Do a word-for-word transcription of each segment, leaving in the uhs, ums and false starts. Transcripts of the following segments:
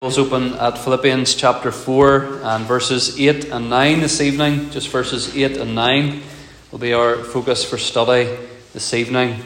Let's open at Philippians chapter four and verses eight and nine this evening. Just verses eight and nine will be our focus for study this evening.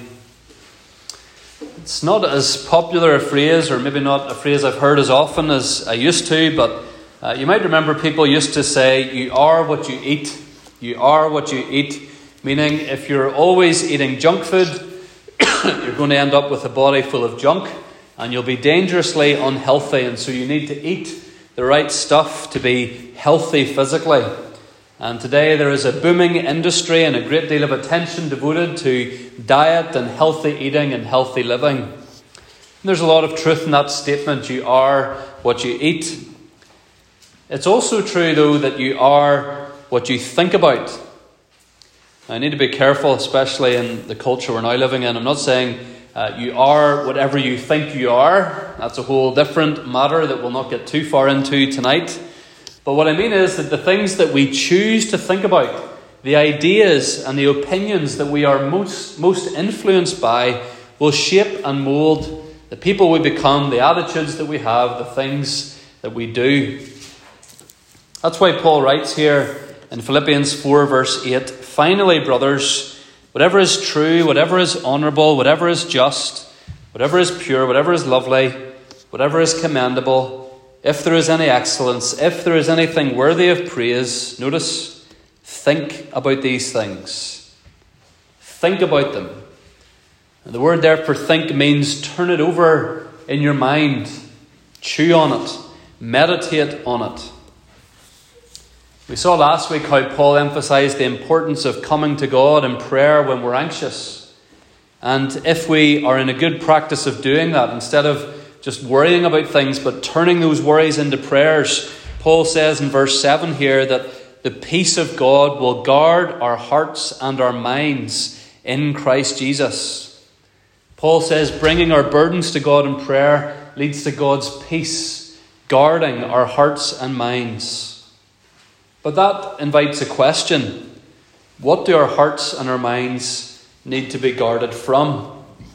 It's not as popular a phrase, or maybe not a phrase I've heard as often as I used to, but uh, you might remember people used to say, you are what you eat. You are what you eat. Meaning, if you're always eating junk food, you're going to end up with a body full of junk. And you'll be dangerously unhealthy, and so you need to eat the right stuff to be healthy physically. And today there is a booming industry and a great deal of attention devoted to diet and healthy eating and healthy living. And there's a lot of truth in that statement, you are what you eat. It's also true, though, that you are what you think about. Now, I need to be careful, especially in the culture we're now living in. I'm not saying Uh, you are whatever you think you are. That's a whole different matter that we'll not get too far into tonight. But what I mean is that the things that we choose to think about, the ideas and the opinions that we are most, most influenced by, will shape and mould the people we become, the attitudes that we have, the things that we do. That's why Paul writes here in Philippians four verse eight, "Finally, brothers, whatever is true, whatever is honourable, whatever is just, whatever is pure, whatever is lovely, whatever is commendable, if there is any excellence, if there is anything worthy of praise," notice, think about these things. Think about them. And the word there for think means turn it over in your mind. Chew on it. Meditate on it. We saw last week how Paul emphasised the importance of coming to God in prayer when we're anxious. And if we are in a good practice of doing that, instead of just worrying about things, but turning those worries into prayers, Paul says in verse seven here that the peace of God will guard our hearts and our minds in Christ Jesus. Paul says bringing our burdens to God in prayer leads to God's peace, guarding our hearts and minds. But that invites a question. What do our hearts and our minds need to be guarded from?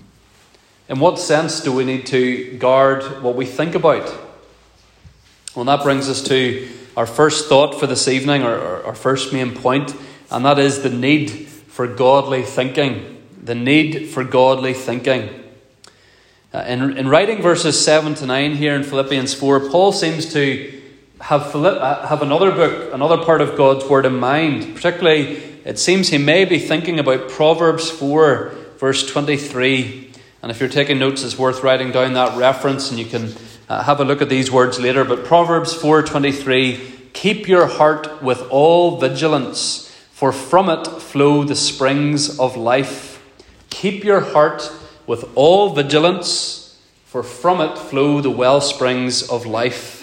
In what sense do we need to guard what we think about? Well, that brings us to our first thought for this evening, or our first main point, and that is the need for godly thinking. The need for godly thinking. Uh, in, in writing verses seven to nine here in Philippians four, Paul seems to Have Philipp, have another book, another part of God's Word in mind. Particularly, it seems he may be thinking about Proverbs four, verse twenty-three. And if you're taking notes, it's worth writing down that reference, and you can uh, have a look at these words later. But Proverbs four twenty-three, "Keep your heart with all vigilance, for from it flow the springs of life." Keep your heart with all vigilance, for from it flow the well springs of life.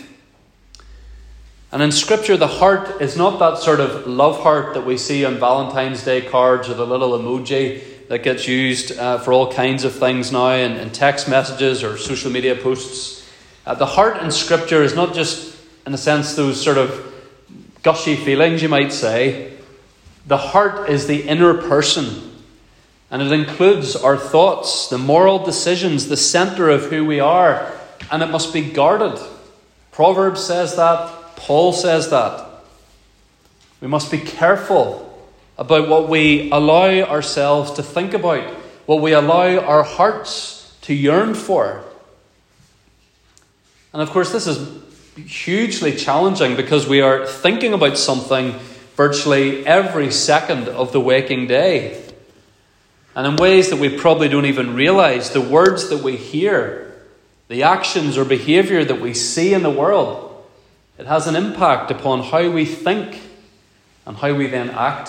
And in Scripture, the heart is not that sort of love heart that we see on Valentine's Day cards, or the little emoji that gets used uh, for all kinds of things now in, in text messages or social media posts. Uh, the heart in Scripture is not just, in a sense, those sort of gushy feelings, you might say. The heart is the inner person, and it includes our thoughts, the moral decisions, the centre of who we are, and it must be guarded. Proverbs says that. Paul says that. We must be careful about what we allow ourselves to think about, what we allow our hearts to yearn for. And of course, this is hugely challenging because we are thinking about something virtually every second of the waking day. And in ways that we probably don't even realise, the words that we hear, the actions or behaviour that we see in the world, it has an impact upon how we think and how we then act.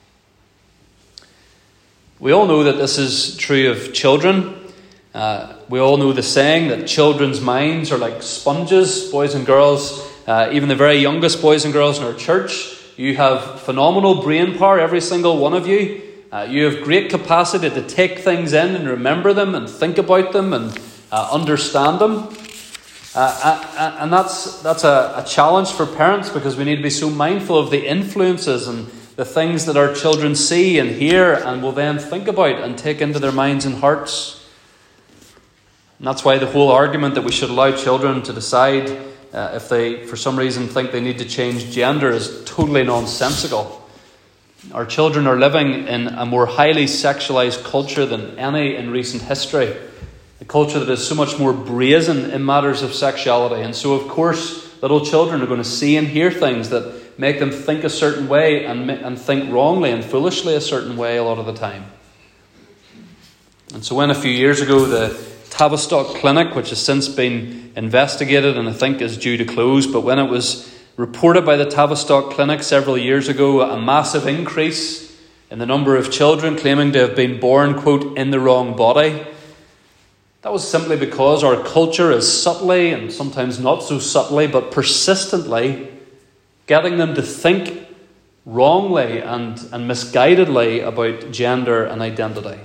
We all know that this is true of children. Uh, we all know the saying that children's minds are like sponges, boys and girls. Uh, even the very youngest boys and girls in our church, you have phenomenal brain power, every single one of you. Uh, you have great capacity to take things in and remember them and think about them and uh, understand them. Uh, and that's that's a, a challenge for parents, because we need to be so mindful of the influences and the things that our children see and hear and will then think about and take into their minds and hearts. And that's why the whole argument that we should allow children to decide uh, if they, for some reason, think they need to change gender is totally nonsensical. Our children are living in a more highly sexualized culture than any in recent history. A culture that is so much more brazen in matters of sexuality. And so, of course, little children are going to see and hear things that make them think a certain way and, and think wrongly and foolishly a certain way a lot of the time. And so when a few years ago the Tavistock Clinic, which has since been investigated and I think is due to close, but when it was reported by the Tavistock Clinic several years ago, a massive increase in the number of children claiming to have been born, quote, in the wrong body. That was simply because our culture is subtly, and sometimes not so subtly, but persistently getting them to think wrongly and, and misguidedly about gender and identity.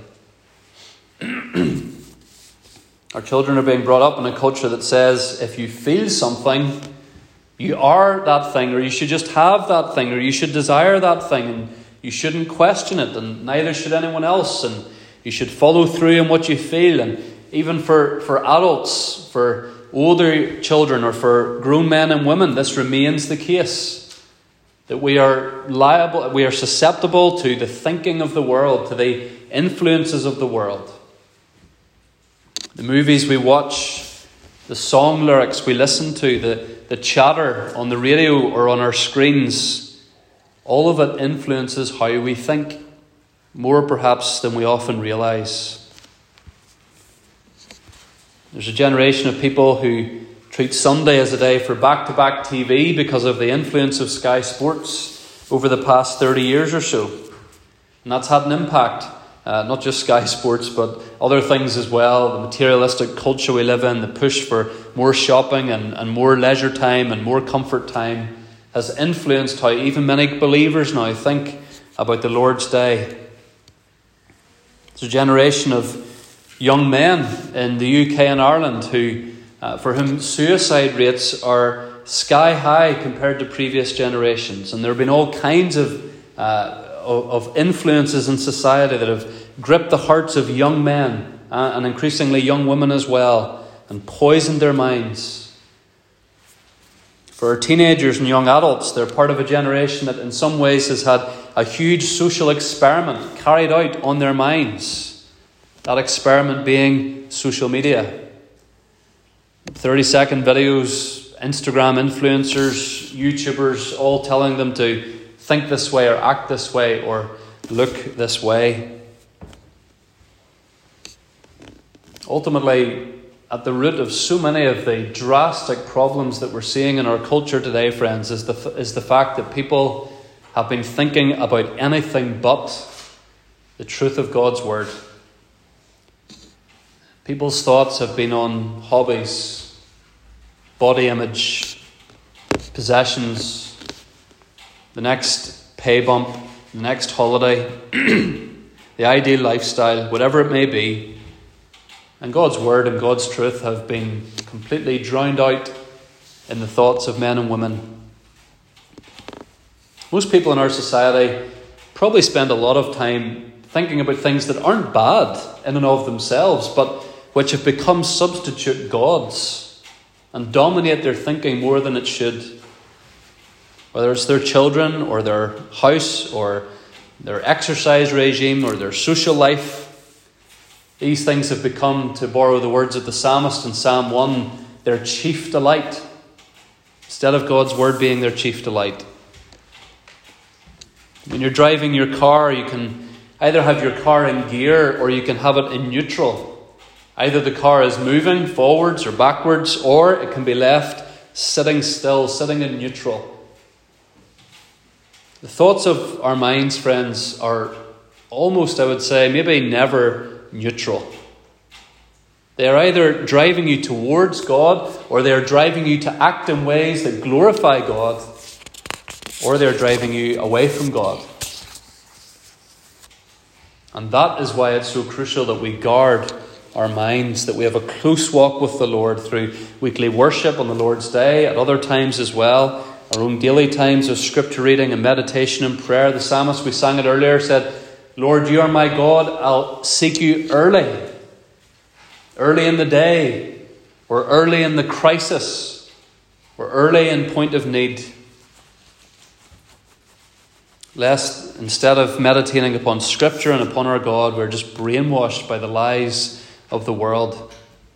Our children are being brought up in a culture that says if you feel something, you are that thing, or you should just have that thing, or you should desire that thing, and you shouldn't question it, and neither should anyone else, and you should follow through on what you feel. And even for, for adults, for older children, or for grown men and women, this remains the case. That we are liable, we are susceptible to the thinking of the world, to the influences of the world. The movies we watch, the song lyrics we listen to, the, the chatter on the radio or on our screens, all of it influences how we think, more perhaps than we often realise. There's a generation of people who treat Sunday as a day for back-to-back T V because of the influence of Sky Sports over the past thirty years or so. And that's had an impact. Uh, not just Sky Sports, but other things as well. The materialistic culture we live in, the push for more shopping and, and more leisure time and more comfort time has influenced how even many believers now think about the Lord's Day. It's a generation of young men in the U K and Ireland who, uh, for whom suicide rates are sky high compared to previous generations. And there have been all kinds of uh, of influences in society that have gripped the hearts of young men uh, and increasingly young women as well, and poisoned their minds. For our teenagers and young adults, they're part of a generation that in some ways has had a huge social experiment carried out on their minds. That experiment being social media. thirty second videos, Instagram influencers, YouTubers, all telling them to think this way or act this way or look this way. Ultimately, at the root of so many of the drastic problems that we're seeing in our culture today, friends, is the, is the fact that people have been thinking about anything but the truth of God's Word. People's thoughts have been on hobbies, body image, possessions, the next pay bump, the next holiday, the ideal lifestyle, whatever it may be. And God's Word and God's truth have been completely drowned out in the thoughts of men and women. Most people in our society probably spend a lot of time thinking about things that aren't bad in and of themselves, but which have become substitute gods and dominate their thinking more than it should. Whether it's their children or their house or their exercise regime or their social life, these things have become, to borrow the words of the psalmist in Psalm one, their chief delight, instead of God's Word being their chief delight. When you're driving your car, you can either have your car in gear or you can have it in neutral. Either the car is moving forwards or backwards, or it can be left sitting still, sitting in neutral. The thoughts of our minds, friends, are almost, I would say, maybe never neutral. They are either driving you towards God, or they are driving you to act in ways that glorify God, or they are driving you away from God. And that is why it's so crucial that we guard our minds, that we have a close walk with the Lord through weekly worship on the Lord's Day, at other times as well, our own daily times of scripture reading and meditation and prayer. The psalmist, we sang it earlier, said, Lord, you are my God, I'll seek you early. Early in the day, or early in the crisis. We're early in point of need. Lest, instead of meditating upon Scripture and upon our God, we're just brainwashed by the lies of the world.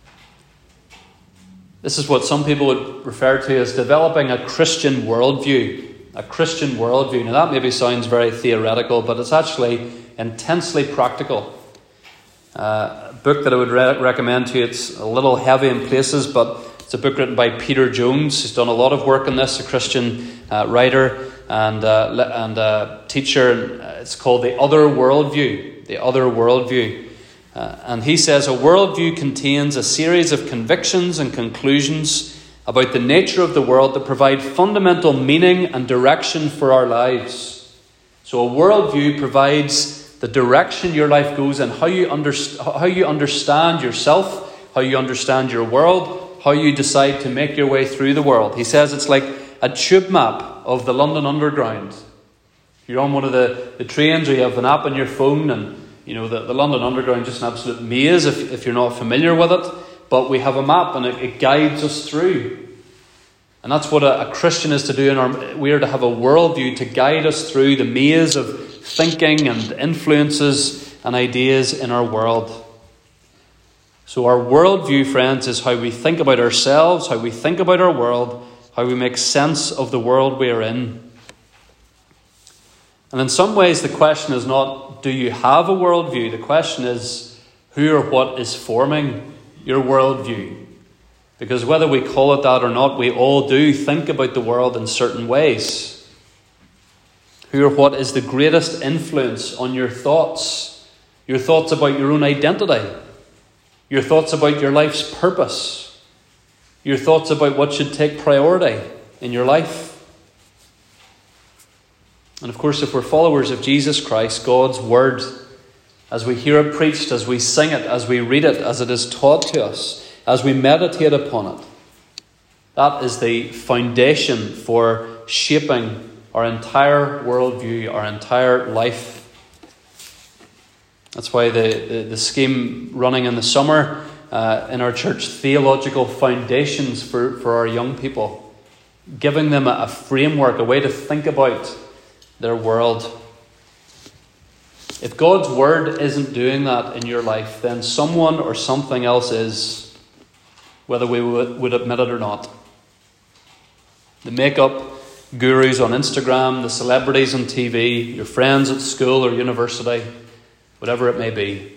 This is what some people would refer to as developing a Christian worldview. A Christian worldview. Now that maybe sounds very theoretical, but it's actually intensely practical. Uh, a book that I would re- recommend to you, it's a little heavy in places, but it's a book written by Peter Jones. He's done a lot of work on this, a Christian uh, writer and uh, and uh, teacher. It's called The Other Worldview. The Other Worldview. Uh, and he says a worldview contains a series of convictions and conclusions about the nature of the world that provide fundamental meaning and direction for our lives. So a worldview provides the direction your life goes in, how you, underst- how you understand yourself, how you understand your world, how you decide to make your way through the world. He says it's like a tube map of the London Underground. You're on one of the, the trains, or you have an app on your phone, and you know the, the London Underground is just an absolute maze if, if you're not familiar with it. But we have a map, and it, it guides us through. And that's what a, a Christian is to do. In our, we are to have a worldview to guide us through the maze of thinking and influences and ideas in our world. So our worldview, friends, is how we think about ourselves, how we think about our world, how we make sense of the world we are in. And in some ways, the question is not, do you have a worldview? The question is, who or what is forming your worldview? Because whether we call it that or not, we all do think about the world in certain ways. Who or what is the greatest influence on your thoughts? Your thoughts about your own identity. Your thoughts about your life's purpose. Your thoughts about what should take priority in your life. And of course, if we're followers of Jesus Christ, God's Word, as we hear it preached, as we sing it, as we read it, as it is taught to us, as we meditate upon it, that is the foundation for shaping our entire worldview, our entire life. That's why the, the, the scheme running in the summer uh, in our church, Theological Foundations for, for our young people, giving them a, a framework, a way to think about their world. If God's Word isn't doing that in your life, then someone or something else is, whether we would, would admit it or not. The makeup gurus on Instagram, the celebrities on T V, your friends at school or university, whatever it may be.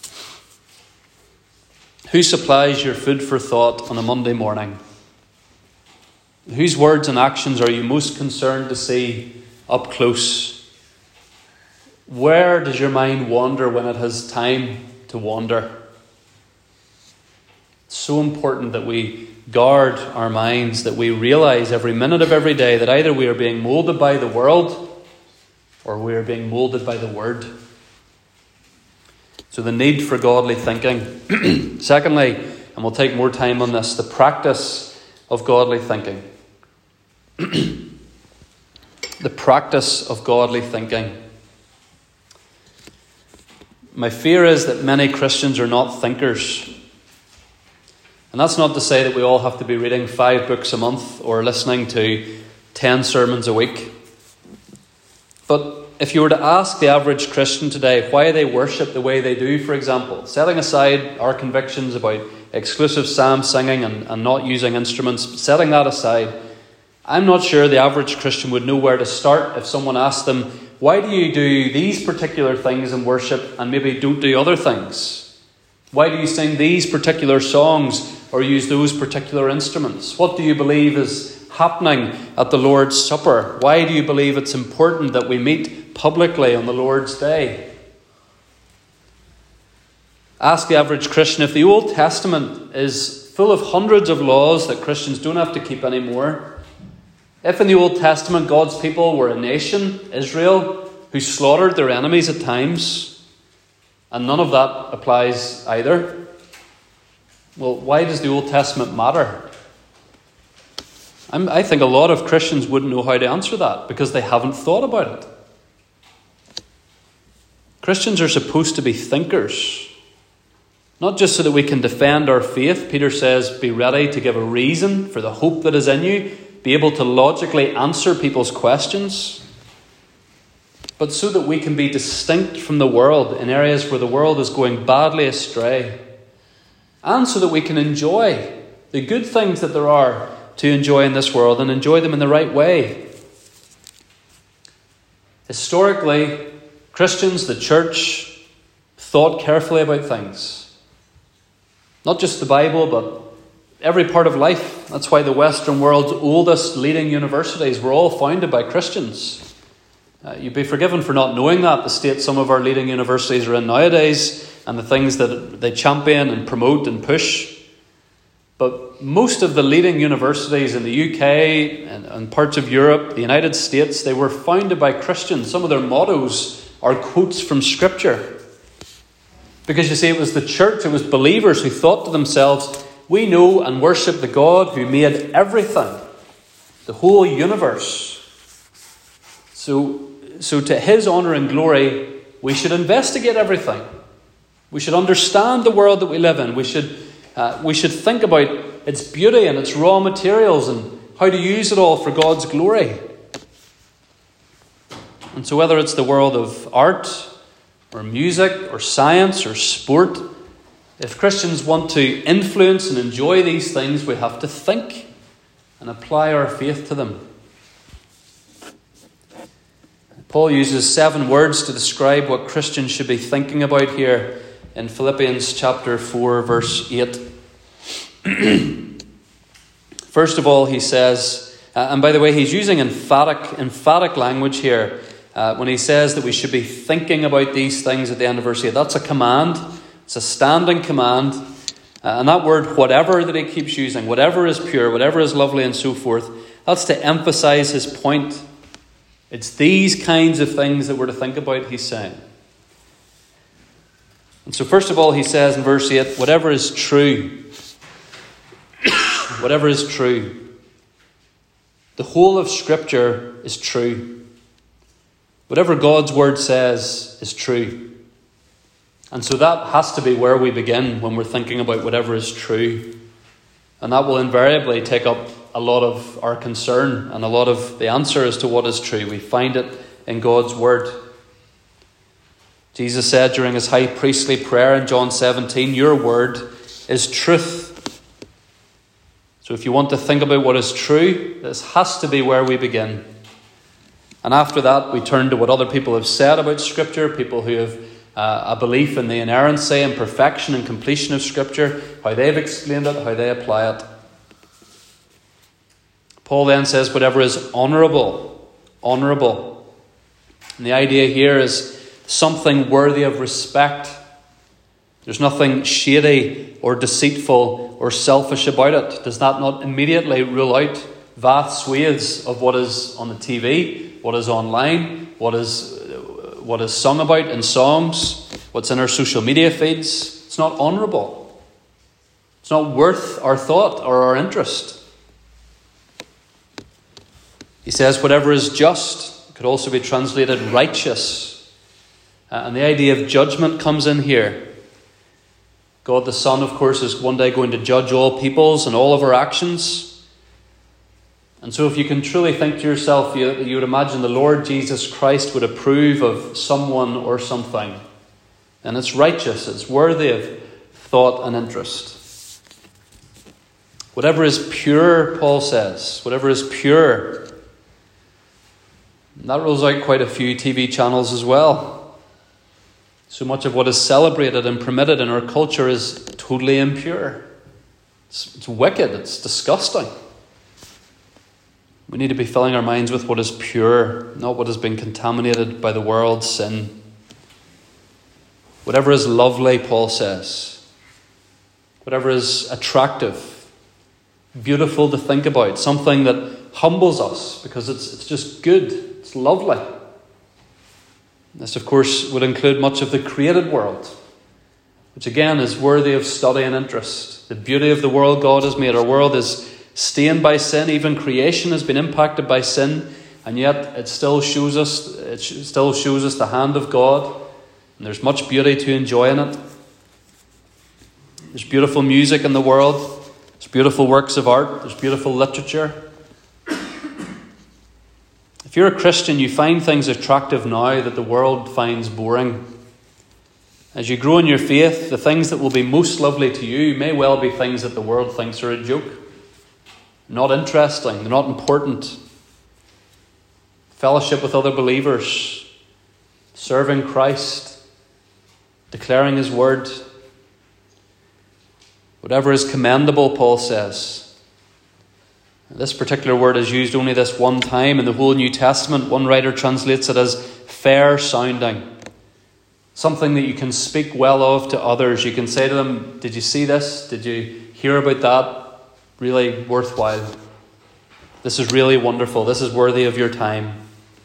Who supplies your food for thought on a Monday morning? Whose words and actions are you most concerned to see up close? Where does your mind wander when it has time to wander? It's so important that we guard our minds, that we realize every minute of every day that either we are being molded by the world or we are being molded by the Word. So the need for godly thinking. Secondly, and we'll take more time on this, the practice of godly thinking. The practice of godly thinking. My fear is that many Christians are not thinkers. And that's not to say that we all have to be reading five books a month or listening to ten sermons a week. But if you were to ask the average Christian today why they worship the way they do, for example, setting aside our convictions about exclusive psalm singing and, and not using instruments, setting that aside, I'm not sure the average Christian would know where to start if someone asked them, why do you do these particular things in worship and maybe don't do other things? Why do you sing these particular songs or use those particular instruments? What do you believe is happening at the Lord's Supper? Why do you believe it's important that we meet publicly on the Lord's Day? Ask the average Christian if the Old Testament is full of hundreds of laws that Christians don't have to keep anymore. If in the Old Testament God's people were a nation, Israel, who slaughtered their enemies at times, and none of that applies either, well, why does the Old Testament matter? I'm, I think a lot of Christians wouldn't know how to answer that because they haven't thought about it. Christians are supposed to be thinkers. Not just so that we can defend our faith. Peter says, be ready to give a reason for the hope that is in you. Be able to logically answer people's questions. But so that we can be distinct from the world in areas where the world is going badly astray. And so that we can enjoy the good things that there are to enjoy in this world and enjoy them in the right way. Historically, Christians, the church, thought carefully about things. Not just the Bible, but every part of life. That's why the Western world's oldest leading universities were all founded by Christians. Uh, you'd be forgiven for not knowing that, the state some of our leading universities are in nowadays, and the things that they champion and promote and push. But most of the leading universities in the U K and, and parts of Europe, the United States, they were founded by Christians. Some of their mottos are quotes from Scripture. Because you see, it was the church, it was believers who thought to themselves, we know and worship the God who made everything, the whole universe. So, so to his honour and glory, we should investigate everything. We should understand the world that we live in. We should Uh, we should think about its beauty and its raw materials and how to use it all for God's glory. And so whether it's the world of art or music or science or sport, if Christians want to influence and enjoy these things, we have to think and apply our faith to them. Paul uses seven words to describe what Christians should be thinking about here in Philippians chapter four, verse eight. First of all, he says, uh, and by the way, he's using emphatic, emphatic language here uh, when he says that we should be thinking about these things at the end of verse eight. That's a command. It's a standing command. Uh, and that word, whatever, that he keeps using, whatever is pure, whatever is lovely and so forth, that's to emphasize his point. It's these kinds of things that we're to think about, he's saying. And so first of all, he says in verse eight, whatever is true, whatever is true. The whole of Scripture is true. Whatever God's word says is true. And so that has to be where we begin when we're thinking about whatever is true. And that will invariably take up a lot of our concern and a lot of the answer as to what is true. We find it in God's word. Jesus said during his high priestly prayer in John seventeen, your word is truth. So if you want to think about what is true, this has to be where we begin. And after that, we turn to what other people have said about Scripture, people who have uh, a belief in the inerrancy and perfection and completion of Scripture, how they've explained it, how they apply it. Paul then says whatever is honourable, honourable. And the idea here is something worthy of respect. There's nothing shady or deceitful or selfish about it. Does that not immediately rule out vast swathes of what is on the T V, what is online, what is what is sung about in songs, what's in our social media feeds? It's not honourable. It's not worth our thought or our interest. He says whatever is just, could also be translated righteous. Uh, and the idea of judgment comes in here. God the Son, of course, is one day going to judge all peoples and all of our actions. And so if you can truly think to yourself, you, you would imagine the Lord Jesus Christ would approve of someone or something. And it's righteous, it's worthy of thought and interest. Whatever is pure, Paul says, whatever is pure. And that rules out quite a few T V channels as well. So much of what is celebrated and permitted in our culture is totally impure. It's, it's wicked. It's disgusting. We need to be filling our minds with what is pure, not what has been contaminated by the world's sin. Whatever is lovely, Paul says. Whatever is attractive, beautiful to think about, something that humbles us because it's, it's just good. It's lovely. This, of course, would include much of the created world, which again is worthy of study and interest. The beauty of the world God has made. Our world is stained by sin. Even creation has been impacted by sin, and yet it still shows us, it still shows us the hand of God. And there's much beauty to enjoy in it. There's beautiful music in the world. There's beautiful works of art. There's beautiful literature. If you're a Christian, you find things attractive now that the world finds boring. As you grow in your faith, the things that will be most lovely to you may well be things that the world thinks are a joke. Not interesting, they're not important. Fellowship with other believers, serving Christ, declaring his word. Whatever is commendable, Paul says. This particular word is used only this one time in the whole New Testament. One writer translates it as fair sounding. Something that you can speak well of to others. You can say to them, did you see this? Did you hear about that? Really worthwhile. This is really wonderful. This is worthy of your time.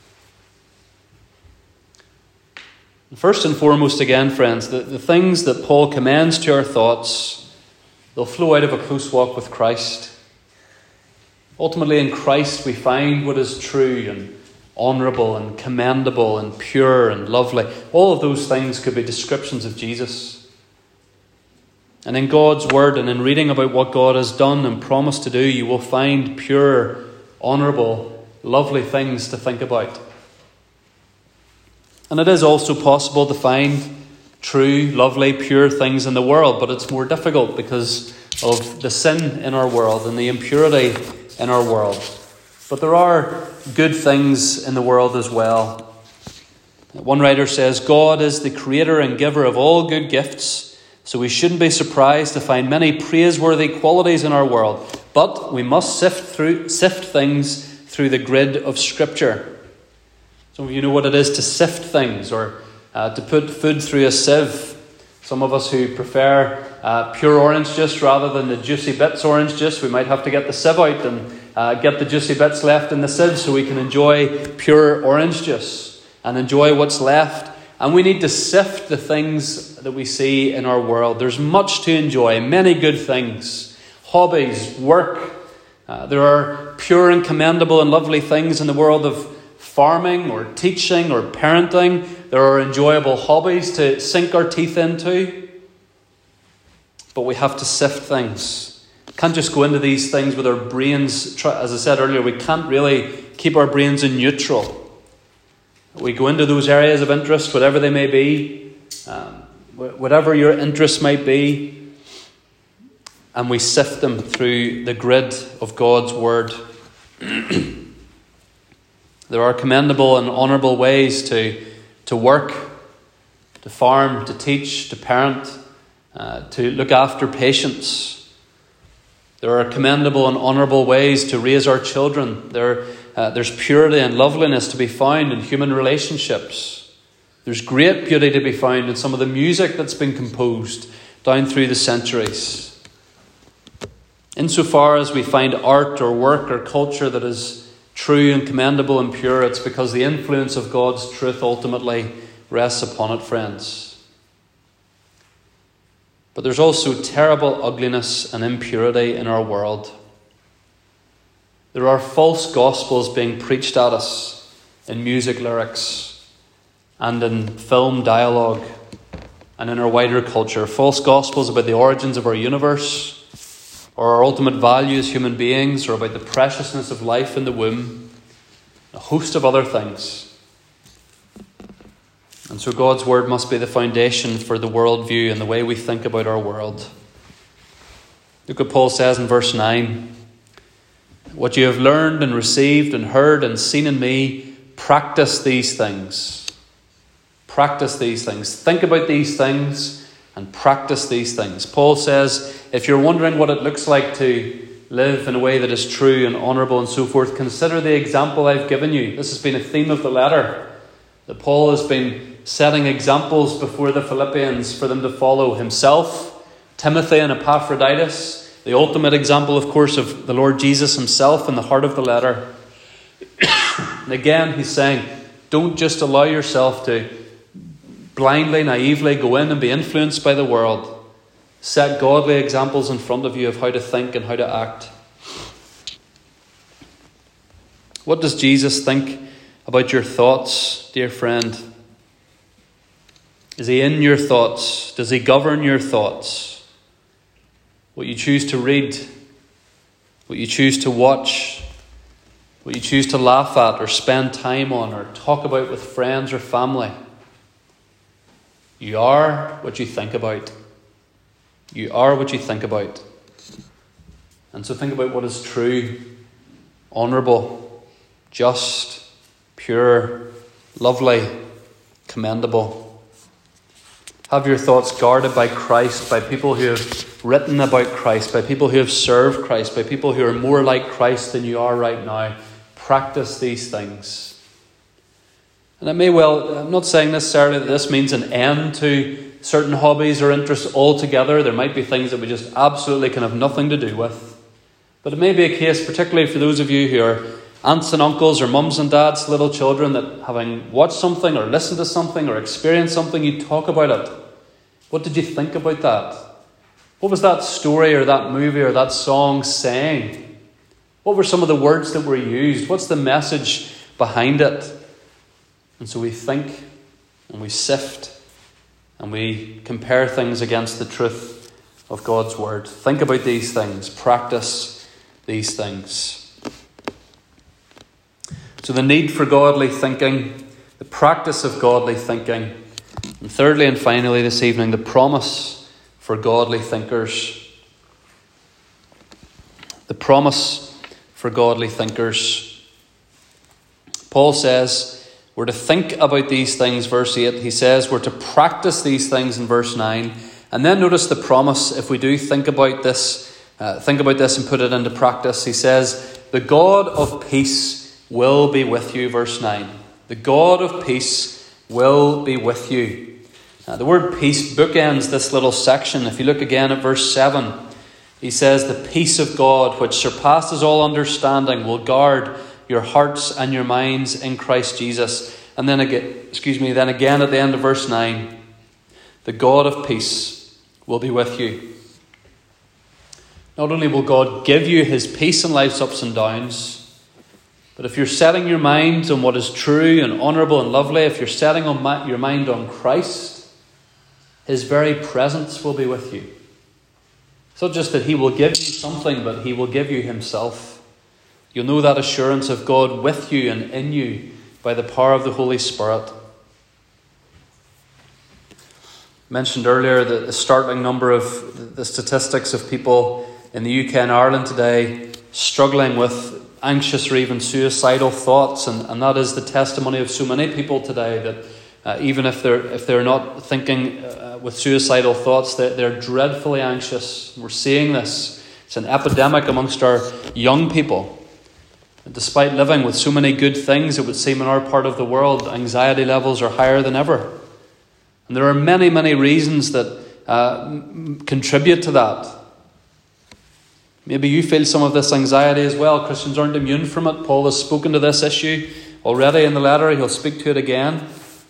First and foremost, again, friends, the, the things that Paul commends to our thoughts, they'll flow out of a close walk with Christ. Ultimately, in Christ, we find what is true and honourable and commendable and pure and lovely. All of those things could be descriptions of Jesus. And in God's word and in reading about what God has done and promised to do, you will find pure, honourable, lovely things to think about. And it is also possible to find true, lovely, pure things in the world, but it's more difficult because of the sin in our world and the impurity in our world. But there are good things in the world as well. One writer says, God is the creator and giver of all good gifts, so we shouldn't be surprised to find many praiseworthy qualities in our world. But we must sift through sift things through the grid of Scripture. Some of you know what it is to sift things, or uh, to put food through a sieve. Some of us who prefer uh, pure orange juice rather than the juicy bits orange juice, we might have to get the sieve out and uh, get the juicy bits left in the sieve so we can enjoy pure orange juice and enjoy what's left. And we need to sift the things that we see in our world. There's much to enjoy, many good things, hobbies, work. Uh, there are pure and commendable and lovely things in the world of farming or teaching or parenting. There are enjoyable hobbies to sink our teeth into. But we have to sift things. We can't just go into these things with our brains. As I said earlier, we can't really keep our brains in neutral. We go into those areas of interest, whatever they may be, um, whatever your interests might be, and we sift them through the grid of God's word. There are commendable and honourable ways to, to work, to farm, to teach, to parent, uh, to look after patients. There are commendable and honourable ways to raise our children. There, uh, there's purity and loveliness to be found in human relationships. There's great beauty to be found in some of the music that's been composed down through the centuries. Insofar as we find art or work or culture that is true and commendable and pure, it's because the influence of God's truth ultimately rests upon it, friends. But there's also terrible ugliness and impurity in our world. There are false gospels being preached at us in music lyrics and in film dialogue and in our wider culture. False gospels about the origins of our universe, or our ultimate value as human beings, or about the preciousness of life in the womb, a host of other things. And so God's word must be the foundation for the worldview and the way we think about our world. Look what Paul says in verse nine. What you have learned and received and heard and seen in me, practice these things. Practice these things. Think about these things and practice these things. Paul says, if you're wondering what it looks like to live in a way that is true and honourable and so forth, consider the example I've given you. This has been a theme of the letter, that Paul has been setting examples before the Philippians for them to follow. Himself, Timothy and Epaphroditus, the ultimate example, of course, of the Lord Jesus himself in the heart of the letter. And again, he's saying, don't just allow yourself to blindly, naively go in and be influenced by the world. Set godly examples in front of you of how to think and how to act. What does Jesus think about your thoughts, dear friend? Is he in your thoughts? Does he govern your thoughts? what you choose to read, what you choose to watch, what you choose to laugh at or spend time on or talk about with friends or family. You are what you think about. You are what you think about. And so think about what is true, honourable, just, pure, lovely, commendable. Have your thoughts guarded by Christ, by people who have written about Christ, by people who have served Christ, by people who are more like Christ than you are right now. Practice these things. And it may well, I'm not saying necessarily that this means an end to certain hobbies or interests altogether. There might be things that we just absolutely can have nothing to do with. But it may be a case, particularly for those of you who are aunts and uncles or mums and dads, little children, that having watched something or listened to something or experienced something, you talk about it. What did you think about that? What was that story or that movie or that song saying? What were some of the words that were used? What's the message behind it? And so we think and we sift and we compare things against the truth of God's word. Think about these things. Practice these things. So the need for godly thinking, the practice of godly thinking, and thirdly and finally this evening, the promise for godly thinkers. The promise for godly thinkers. Paul says we're to think about these things, verse eight. He says we're to practice these things in verse nine. And then notice the promise if we do think about this, uh, think about this and put it into practice. He says, the God of peace will be with you, verse nine. The God of peace will be with you. Uh, the word peace bookends this little section. If you look again at verse seven, he says, the peace of God, which surpasses all understanding, will guard your hearts and your minds in Christ Jesus. And then again, excuse me, then again at the end of verse nine, the God of peace will be with you. Not only will God give you his peace in life's ups and downs, but if you're setting your mind on what is true and honourable and lovely, if you're setting on ma- your mind on Christ, his very presence will be with you. It's not just that he will give you something, but he will give you himself. You'll know that assurance of God with you and in you by the power of the Holy Spirit. I mentioned earlier the, the startling number of the statistics of people in the U K and Ireland today struggling with anxious or even suicidal thoughts, and, and that is the testimony of so many people today that uh, even if they're if they're not thinking uh, with suicidal thoughts, they're, they're dreadfully anxious. We're seeing this. It's an epidemic amongst our young people. And despite living with so many good things, it would seem in our part of the world, anxiety levels are higher than ever. And there are many, many reasons that uh, m- contribute to that. Maybe you feel some of this anxiety as well. Christians aren't immune from it. Paul has spoken to this issue already in the letter. He'll speak to it again.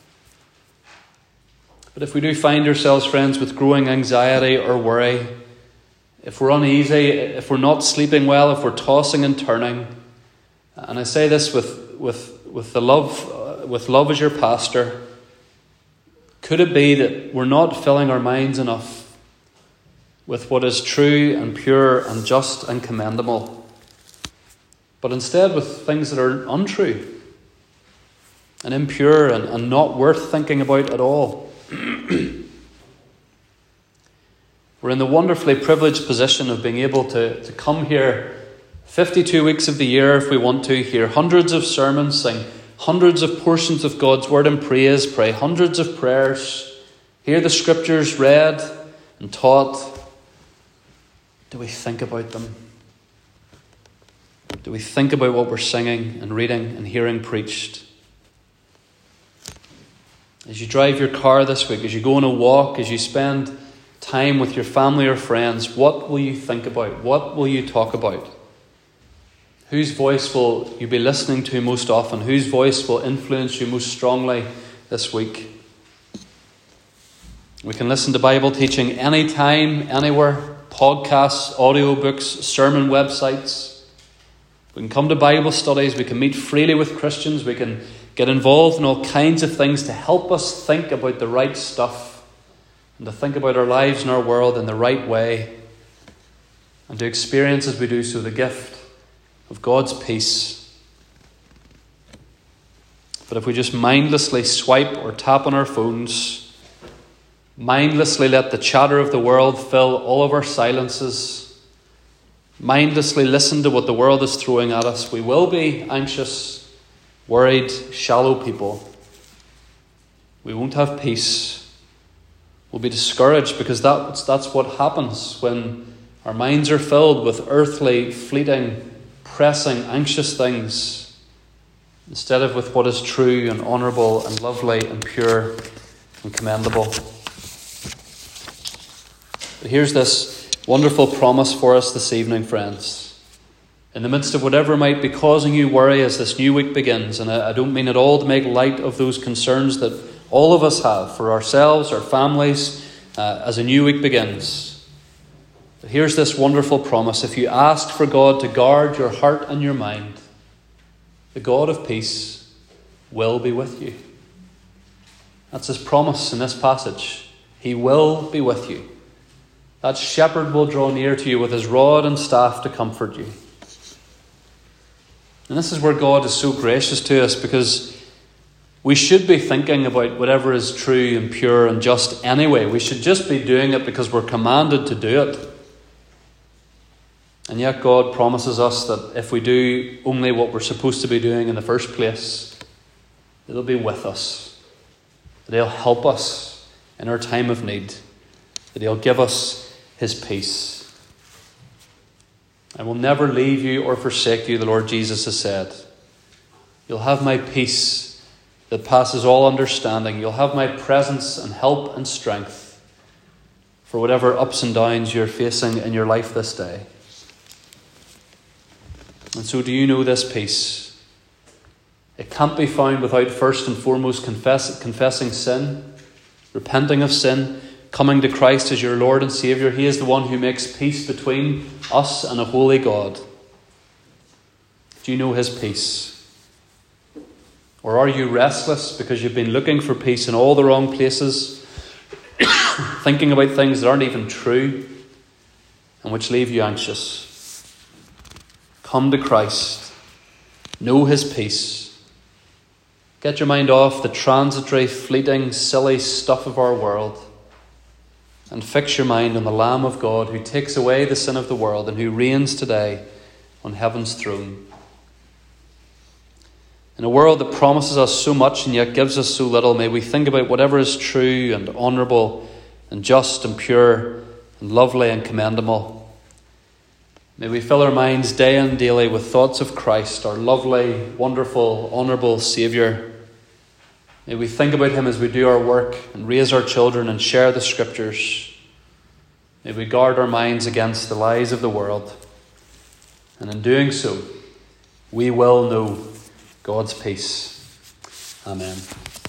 But if we do find ourselves, friends, with growing anxiety or worry, if we're uneasy, if we're not sleeping well, if we're tossing and turning, and I say this with with with the love, uh, with love as your pastor, could it be that we're not filling our minds enough with what is true and pure and just and commendable, but instead with things that are untrue and impure and, and not worth thinking about at all? We're in the wonderfully privileged position of being able to, to come here fifty-two weeks of the year if we want to, hear hundreds of sermons, sing hundreds of portions of God's word and praise, pray hundreds of prayers, hear the scriptures read and taught. Do we think about them? Do we think about what we're singing and reading and hearing preached? As you drive your car this week, as you go on a walk, as you spend time with your family or friends, what will you think about? What will you talk about? Whose voice will you be listening to most often? Whose voice will influence you most strongly this week? We can listen to Bible teaching anytime, anywhere, podcasts, audiobooks, sermon websites. We can come to Bible studies. We can meet freely with Christians. We can get involved in all kinds of things to help us think about the right stuff and to think about our lives and our world in the right way. and to experience as we do so the gift of God's peace. But if we just mindlessly swipe or tap on our phones, mindlessly let the chatter of the world fill all of our silences, mindlessly listen to what the world is throwing at us, we will be anxious, worried, shallow people. We won't have peace. We'll be discouraged because that's, that's what happens when our minds are filled with earthly, fleeting, pressing, anxious things, instead of with what is true and honourable and lovely and pure and commendable. But here's this wonderful promise for us this evening, friends. In the midst of whatever might be causing you worry as this new week begins, and I don't mean at all to make light of those concerns that all of us have for ourselves, our families, uh, as a new week begins. But here's this wonderful promise. If you ask for God to guard your heart and your mind, the God of peace will be with you. That's his promise in this passage. He will be with you. That shepherd will draw near to you with his rod and staff to comfort you. And this is where God is so gracious to us, because we should be thinking about whatever is true and pure and just anyway. We should just be doing it because we're commanded to do it. And yet God promises us that if we do only what we're supposed to be doing in the first place, that he'll be with us, that he'll help us in our time of need, that he'll give us his peace. I will never leave you or forsake you, the Lord Jesus has said. You'll have my peace that passes all understanding. You'll have my presence and help and strength for whatever ups and downs you're facing in your life this day. And so do you know this peace? It can't be found without first and foremost confess, confessing sin, repenting of sin, coming to Christ as your Lord and Saviour. He is the one who makes peace between us and a holy God. Do you know his peace? Or are you restless because you've been looking for peace in all the wrong places, thinking about things that aren't even true and which leave you anxious? Come to Christ. Know his peace. Get your mind off the transitory, fleeting, silly stuff of our world and fix your mind on the Lamb of God who takes away the sin of the world and who reigns today on heaven's throne. In a world that promises us so much and yet gives us so little, may we think about whatever is true and honourable and just and pure and lovely and commendable. May we fill our minds day and daily with thoughts of Christ, our lovely, wonderful, honourable Saviour. May we think about him as we do our work and raise our children and share the Scriptures. May we guard our minds against the lies of the world. And in doing so, we will know God's peace. Amen.